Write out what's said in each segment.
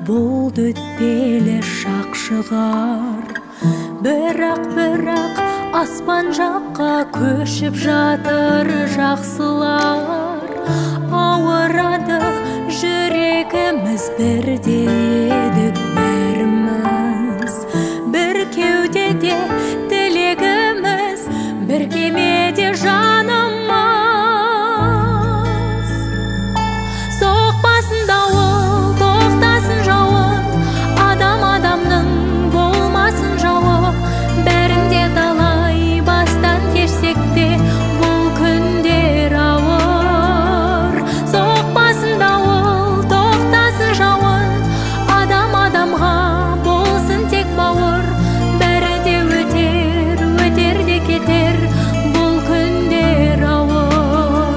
болды өтпелі шақ шығар. Бірақ аспан жаққа көшіп жатыр жақсылар. Ауырады жүрегіміз, бірде едік бәріміз. Бір кеудеде тілегіміз, бір кемеде жанымыз. Соқпасын дауыл, тоқтасын жауын, адамның болмасын жауы. Бәрінде талай бастан кешсек те, бұл күндер ауыр. Соқпасын дауыл, тоқтасын жауын, адамға болсын тек бауыр. Бәрі де өтер де кетер, бұл күндер ауыр.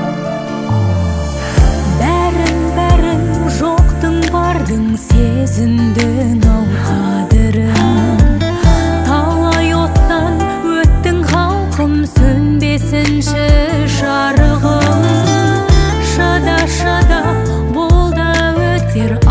Бәрін жоқтың бардың сезіндің ау қадірін. Талай оттан өттің халқым, сөнбесінші жарығым. Шыда, бұл да өтер